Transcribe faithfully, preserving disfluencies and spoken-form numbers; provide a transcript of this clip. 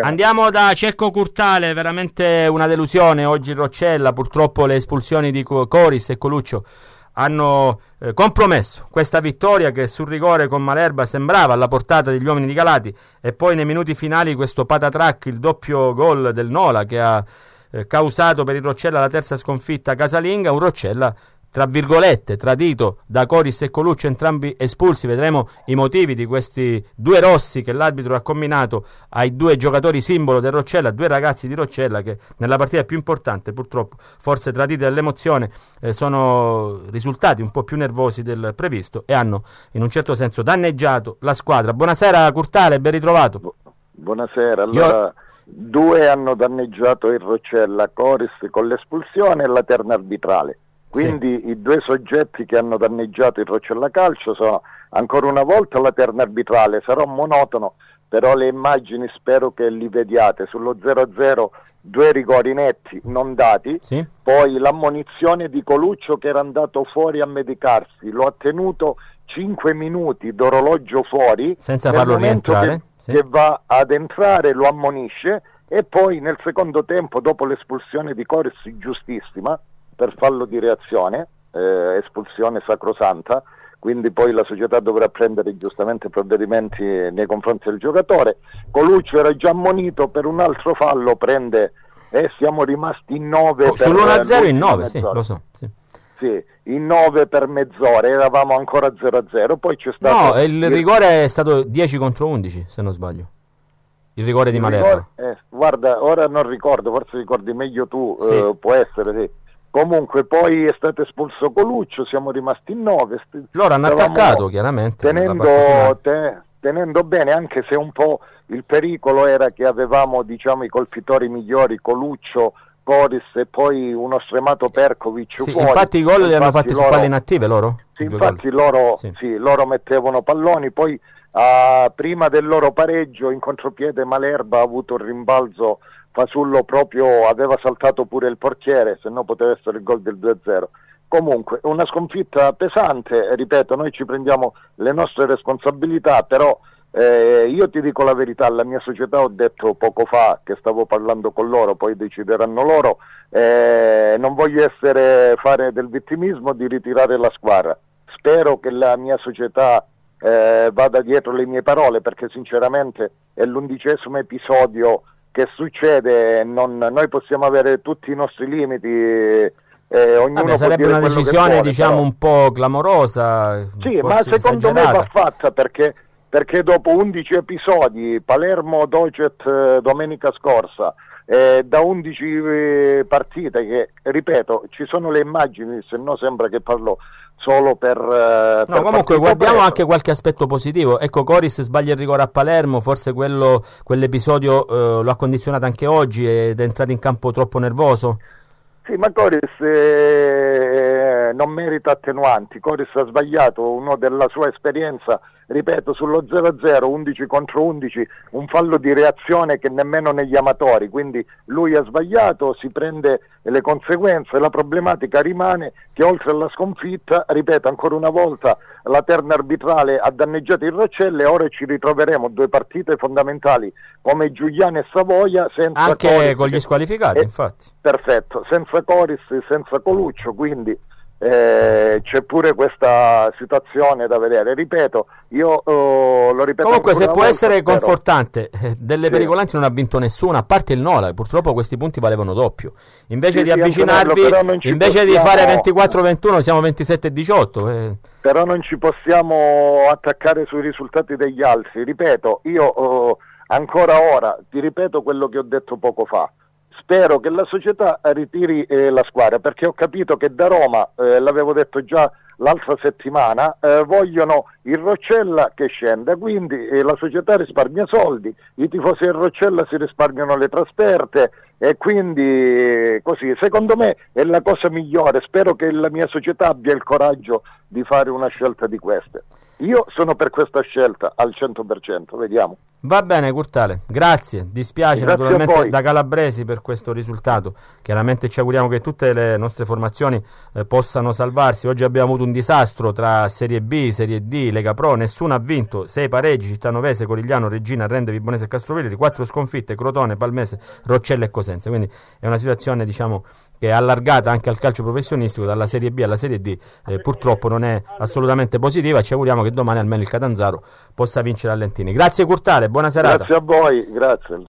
Andiamo da Cecco Curtale, veramente una delusione oggi il Roccella, purtroppo le espulsioni di Coris e Coluccio hanno eh, compromesso questa vittoria che sul rigore con Malerba sembrava alla portata degli uomini di Calati, e poi nei minuti finali questo patatrac, il doppio gol del Nola che ha eh, causato per il Roccella la terza sconfitta casalinga, un Roccella tra virgolette tradito da Coris e Coluccio, entrambi espulsi. Vedremo i motivi di questi due rossi che l'arbitro ha combinato ai due giocatori simbolo del Roccella, due ragazzi di Roccella che nella partita più importante purtroppo, forse traditi dall'emozione, eh, sono risultati un po' più nervosi del previsto e hanno in un certo senso danneggiato la squadra. Buonasera Curtale, ben ritrovato. Buonasera. Allora, Io... due hanno danneggiato il Roccella, Coris con l'espulsione e la terna arbitrale. Quindi sì, i due soggetti che hanno danneggiato il Roccella Calcio sono ancora una volta la terna arbitrale. Sarò monotono, però le immagini spero che li vediate. Sullo zero a zero due rigori netti non dati, sì. Poi l'ammonizione di Coluccio che era andato fuori a medicarsi, lo ha tenuto cinque minuti d'orologio fuori senza farlo rientrare, che, sì. che va ad entrare lo ammonisce, e poi nel secondo tempo, dopo l'espulsione di Coris giustissima per fallo di reazione, eh, espulsione sacrosanta, quindi poi la società dovrà prendere giustamente provvedimenti nei confronti del giocatore. Coluccio era già ammonito per un altro fallo, prende e eh, siamo rimasti in nove. Oh, sull'uno a zero in nove, sì, lo so. Sì. Sì, in nove per mezz'ora, eravamo ancora zero a zero, poi c'è stato... No, il rigore è stato dieci contro undici, se non sbaglio. Il rigore di Malerba. Eh, guarda, ora non ricordo, forse ricordi meglio tu, sì. eh, può essere, sì. Comunque poi è stato espulso Coluccio, siamo rimasti in nove. Loro hanno attaccato chiaramente tenendo, te, tenendo bene, anche se un po' il pericolo era che avevamo, diciamo, i colpitori migliori, Coluccio, Coris e poi uno stremato Perkovic sì, fuori. Infatti i gol li hanno fatti loro, su palle inattive loro? Sì, infatti loro, sì. Sì, loro mettevano palloni, poi uh, prima del loro pareggio in contropiede Malerba ha avuto un rimbalzo, Fasullo proprio aveva saltato pure il portiere, se no poteva essere il gol del due a zero. Comunque una sconfitta pesante, ripeto, noi ci prendiamo le nostre responsabilità, però eh, io ti dico la verità, la mia società, ho detto poco fa che stavo parlando con loro, poi decideranno loro, eh, non voglio essere fare del vittimismo di ritirare la squadra, spero che la mia società eh, vada dietro le mie parole, perché sinceramente è l'undicesimo episodio che succede, non, noi possiamo avere tutti i nostri limiti, eh, ognuno Vabbè, sarebbe una decisione vuole, diciamo però... un po' clamorosa, sì, ma secondo esagerata. Me va fatta, perché, perché dopo undici episodi, Palermo Docet domenica scorsa, eh, da undici eh, partite che, ripeto, ci sono le immagini, se no sembra che parlo solo per... Uh, no, per comunque guardiamo preso. Anche qualche aspetto positivo. Ecco, Coris sbaglia il rigore a Palermo, forse quello, quell'episodio uh, lo ha condizionato anche oggi ed è entrato in campo troppo nervoso. Sì, ma Coris eh, non merita attenuanti. Coris ha sbagliato uno della sua esperienza, ripeto, sullo zero a zero, undici contro undici, un fallo di reazione che nemmeno negli amatori, quindi lui ha sbagliato, si prende le conseguenze. La problematica rimane che oltre alla sconfitta, ripeto ancora una volta, la terna arbitrale ha danneggiato il Roccella e ora ci ritroveremo due partite fondamentali come Giuliano e Savoia senza anche Coris, con gli squalificati, eh, infatti. Perfetto, senza Coris, senza Coluccio, quindi eh, c'è pure questa situazione da vedere. Ripeto, io oh, lo ripeto comunque, se può volta, essere spero. Confortante, eh, delle sì. pericolanti non ha vinto nessuno, a parte il Nola, purtroppo questi punti valevano doppio. Invece sì, di sì, avvicinarvi, invece possiamo... di fare ventiquattro ventuno siamo ventisette diciotto. Eh. Però non ci possiamo attaccare sui risultati degli altri. Ripeto, io oh, ancora ora ti ripeto quello che ho detto poco fa. Spero che la società ritiri eh, la squadra, perché ho capito che da Roma, eh, l'avevo detto già l'altra settimana, eh, vogliono il Roccella che scenda, quindi eh, la società risparmia soldi, i tifosi del Roccella si risparmiano le trasferte e quindi eh, così, secondo me è la cosa migliore. Spero che la mia società abbia il coraggio di fare una scelta di queste. Io sono per questa scelta al cento per cento, vediamo. Va bene Curtale, grazie, dispiace grazie naturalmente da calabresi per questo risultato, chiaramente ci auguriamo che tutte le nostre formazioni eh, possano salvarsi. Oggi abbiamo avuto un disastro tra Serie B, Serie D, Lega Pro, nessuno ha vinto, sei pareggi, Cittanovese, Corigliano, Regina, Rende, Vibonese e Castrovilleri, quattro sconfitte, Crotone, Palmese, Roccella e Cosenza, quindi è una situazione diciamo che è allargata anche al calcio professionistico, dalla Serie B alla Serie D, eh, purtroppo non è assolutamente positiva. Ci auguriamo che domani almeno il Catanzaro possa vincere a Lentini. Grazie Curtale, buona serata. Grazie a voi, grazie.